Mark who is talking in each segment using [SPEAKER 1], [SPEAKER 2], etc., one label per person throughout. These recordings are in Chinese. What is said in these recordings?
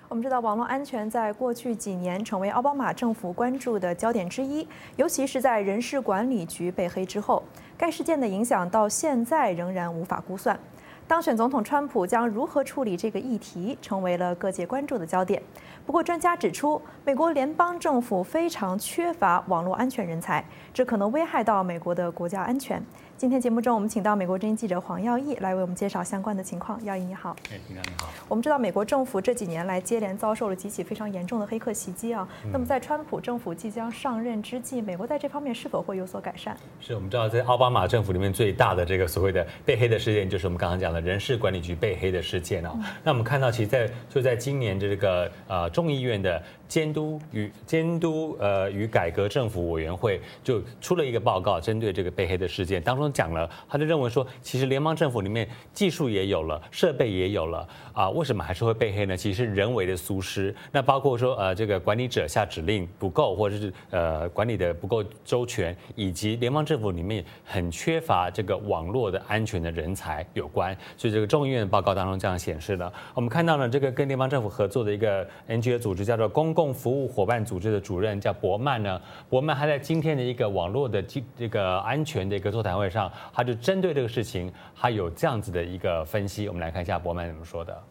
[SPEAKER 1] 我们知道，网络安全在过去几年成为奥巴马政府关注的焦点之一，尤其是在人事管理局被黑之后，该事件的影响到现在仍然无法估算。当选总统川普将如何处理这个议题，成为了各界关注的焦点。不过，专家指出，美国联邦政府非常缺乏网络安全人才，这可能危害到美国的国家安全。今天节目中，我们请到美国之音记者黄耀义来为我们介绍相关的情况。耀义你好。
[SPEAKER 2] 平常你好。
[SPEAKER 1] 我们知道，美国政府这几年来接连遭受了几起非常严重的黑客袭击啊。那么，在川普政府即将上任之际，美国在这方面是否会有所改善？
[SPEAKER 2] 是我们知道，在奥巴马政府里面最大的这个所谓的被黑的事件，就是我们刚刚讲的人事管理局被黑的事件哦。那我们看到，其实就在今年这个众议院的监督与改革政府委员会就出了一个报告，针对这个被黑的事件，当中讲了，他就认为说，其实联邦政府里面技术也有了，设备也有了为什么还是会被黑呢？其实是人为的疏失。那包括说这个管理者下指令不够，或者是管理的不够周全，以及联邦政府里面很缺乏这个网络的安全的人才有关。所以这个众议院的报告当中这样显示了。我们看到呢，这个跟联邦政府合作的一个 NGO 组织叫做公共服务伙伴组织的主任叫伯曼呢，伯曼他在今天的一个网络的这个安全的一个座谈会上，他就针对这个事情，他有这样子的一个分析。我们来看一下伯曼怎么说的。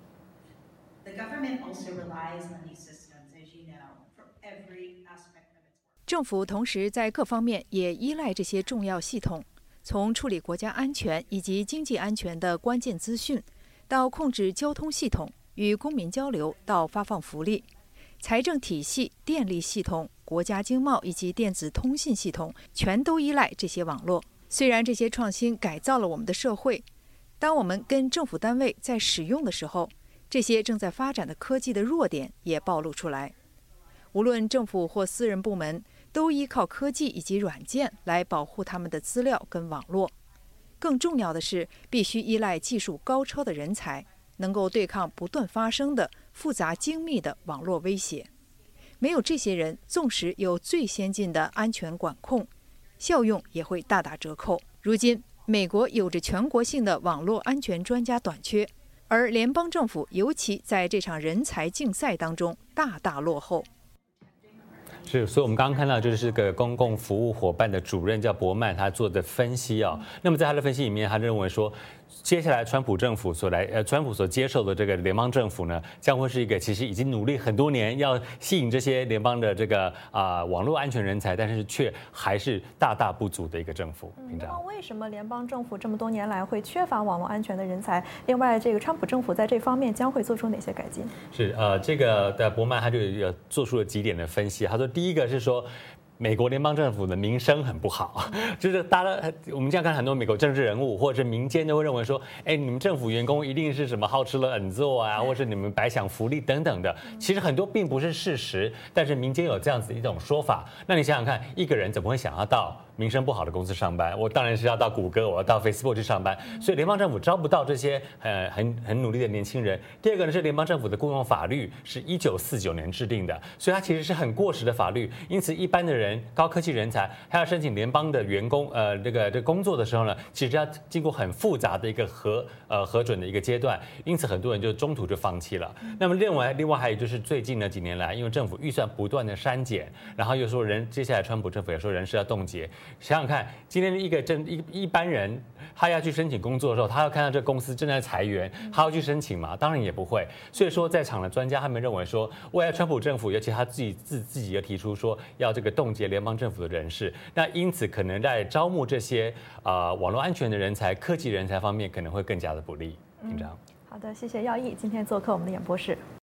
[SPEAKER 3] 政府同时在各方面也依赖这些重要系统，从处理国家安全以及经济安全的关键资讯，到控制交通系统、与公民交流，到发放福利、财政体系、电力系统、国家经贸以及电子通信系统，全都依赖这些网络。虽然这些创新改造了我们的社会，当我们跟政府单位在使用的时候，这些正在发展的科技的弱点也暴露出来。无论政府或私人部门，都依靠科技以及软件来保护他们的资料跟网络。更重要的是，必须依赖技术高超的人才，能够对抗不断发生的复杂精密的网络威胁。没有这些人，纵使有最先进的安全管控，效用也会大打折扣。如今，美国有着全国性的网络安全专家短缺，而联邦政府尤其在这场人才竞赛当中大大落后。
[SPEAKER 2] 是，所以我们刚刚看到就是个公共服务伙伴的主任叫伯曼，他做的分析啊。那么在他的分析里面，他认为说，接下来川普政府川普所接受的这个联邦政府呢，将会是一个其实已经努力很多年要吸引这些联邦的这个网络安全人才，但是却还是大大不足的一个政府。
[SPEAKER 1] 那么为什么联邦政府这么多年来会缺乏网络安全的人才？另外，这个川普政府在这方面将会做出哪些改进？
[SPEAKER 2] 是这个的伯曼他就有做出了几点的分析。他说，第一个是说，美国联邦政府的名声很不好，就是我们这样看很多美国政治人物或者是民间都会认为说，哎，你们政府员工一定是什么好吃了狠做啊，或是你们白享福利等等的。其实很多并不是事实，但是民间有这样子一种说法。那你想想看，一个人怎么会想要到名声不好的公司上班？我当然是要到谷歌，我要到 Facebook 去上班。所以联邦政府招不到这些很努力的年轻人。第二个呢是联邦政府的雇佣法律是1949年制定的，所以它其实是很过时的法律。因此，一般的人高科技人才他要申请联邦的员工这个工作的时候呢，其实要经过很复杂的一个核准的一个阶段。因此，很多人就中途就放弃了。那么另外还有就是最近的几年来，因为政府预算不断的删减，然后又说接下来川普政府也说人事要冻结。想想看，今天一般人他要去申请工作的时候，他要看到这个公司正在裁员，他要去申请吗？当然也不会。所以说，在场的专家他们认为说，未来川普政府，尤其他自己又提出说要这个冻结联邦政府的人事，那因此可能在招募这些网络安全的人才、科技人才方面可能会更加的不利。紧张。
[SPEAKER 1] 好的，谢谢耀义今天做客我们的演播室。